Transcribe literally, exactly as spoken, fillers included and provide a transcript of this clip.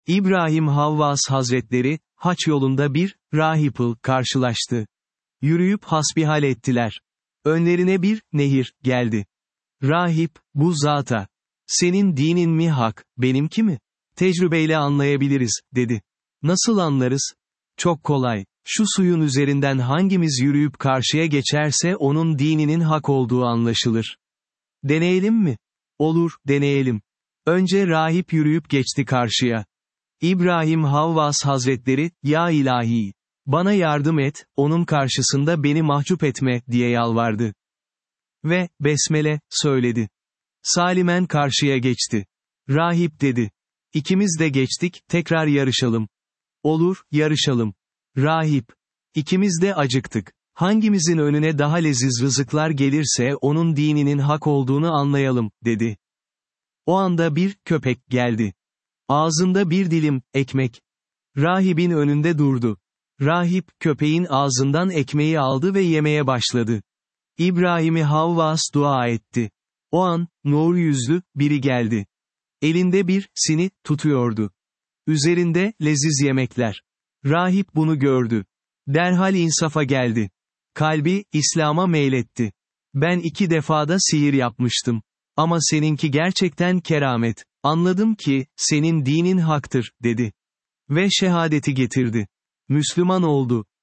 İbrahim Havvas Hazretleri, haç yolunda bir, rahip'le karşılaştı. Yürüyüp hasbihal ettiler. Önlerine bir, nehir, geldi. Rahip, bu zata, senin dinin mi hak, benimki mi? Tecrübeyle anlayabiliriz, dedi. Nasıl anlarız? Çok kolay. Şu suyun üzerinden hangimiz yürüyüp karşıya geçerse onun dininin hak olduğu anlaşılır. Deneyelim mi? Olur, deneyelim. Önce rahip yürüyüp geçti karşıya. İbrahim Havvas Hazretleri, ya ilahi, bana yardım et, onun karşısında beni mahcup etme, diye yalvardı. Ve, besmele, söyledi. Salimen karşıya geçti. Rahip dedi. İkimiz de geçtik, tekrar yarışalım. Olur, yarışalım. Rahip. İkimiz de acıktık. Hangimizin önüne daha leziz rızıklar gelirse onun dininin hak olduğunu anlayalım, dedi. O anda bir, köpek, geldi. Ağzında bir dilim, ekmek. Rahibin önünde durdu. Rahip, köpeğin ağzından ekmeği aldı ve yemeye başladı. İbrahim'i Havvas dua etti. O an, nur yüzlü, biri geldi. Elinde bir, sini, tutuyordu. Üzerinde, leziz yemekler. Rahip bunu gördü. Derhal insafa geldi. Kalbi, İslam'a meyletti. Ben iki defada sihir yapmıştım. Ama seninki gerçekten keramet. Anladım ki, senin dinin haktır, dedi. Ve şehadeti getirdi. Müslüman oldu.